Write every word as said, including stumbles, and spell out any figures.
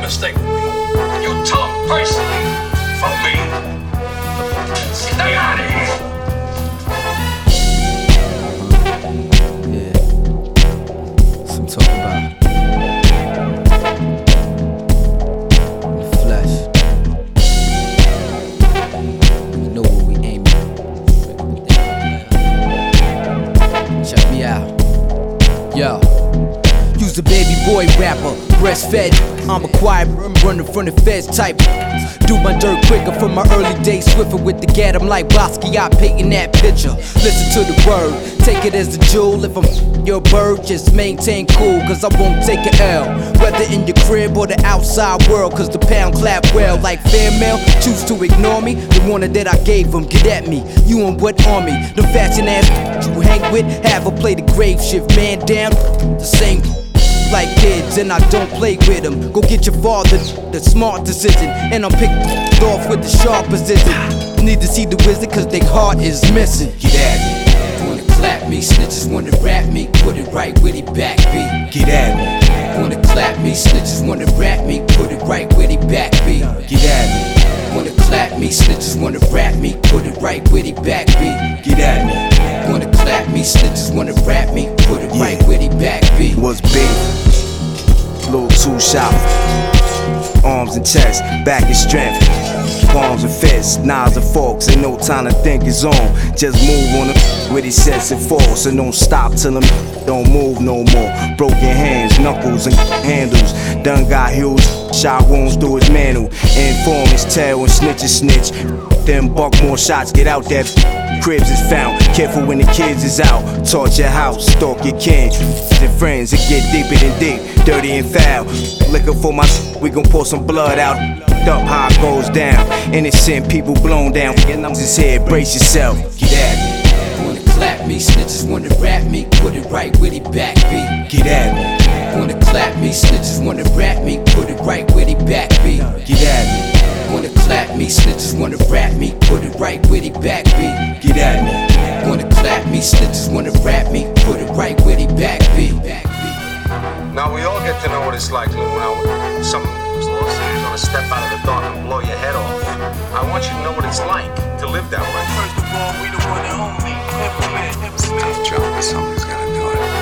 mistake with me. You talk personally for me. Stay out of here. Yeah. So I'm talking about the flesh. You know where we aiming. Check me out. Yo. Use a baby boy rapper, breastfed. I'm a quiet, running from the feds type. Do my dirt quicker from my early days, swifter with the gat. I'm like Basquiat painting that picture. Listen to the word, take it as a jewel. If I'm your bird, just maintain cool, cause I won't take an L. Whether in your crib or the outside world, cause the pound clap well. Like fair mail, choose to ignore me. The warning that I gave them, get at me. You on what army? The fashion ass you hang with, have her play the grave shift. Man down, the same like kids, and I don't play with them. Go get your father, the smart decision, and I'm picked off with the sharp position. Need to see the wizard cause their heart is missing. Get at me. Wanna clap me, snitches wanna rap me, put it right where they back be. Get at me. Wanna clap me, snitches wanna rap me, put it right where they back be. Get at me. Wanna clap me, snitches wanna rap me, put it right where they back be. Get at me. Wanna clap me, snitches wanna rap me, put it right where they back be. Was big, little too sharp. Arms and chest, back and strength. Palms and fists, knives and forks. Ain't no time to think it's on. Just move on the where he sets it falls. And don't stop till them don't move no more. Broken hands, knuckles and handles. Done got huge shot wounds through his mantle. Informants tell when snitches snitch. Then buck more shots, get out that cribs is found. Careful when the kids is out. Torch your house, stalk your kin and friends. It get deeper than deep, dirty and foul. Looking for my we gon' pour some blood out. Up how it goes down. Innocent people blown down. And I'm just here, brace yourself. Get at me. Wanna clap me, snitches wanna rap me, put it right where they back be. Get at me. Wanna clap me, snitches wanna rap me, put it right where they back be. Get at me. Wanna clap me, snitches wanna rap me, put it right where they back be. Get at me. Wanna clap me, snitches wanna rap me, put it right where they back be. Now we all get to know what it's like, Lou. Now, some little city's gonna step out of the dark and blow your head off. I want you to know what it's like to live that way. First of all, we the one at home. Never man, never man. Tough job, but somebody's gotta do it.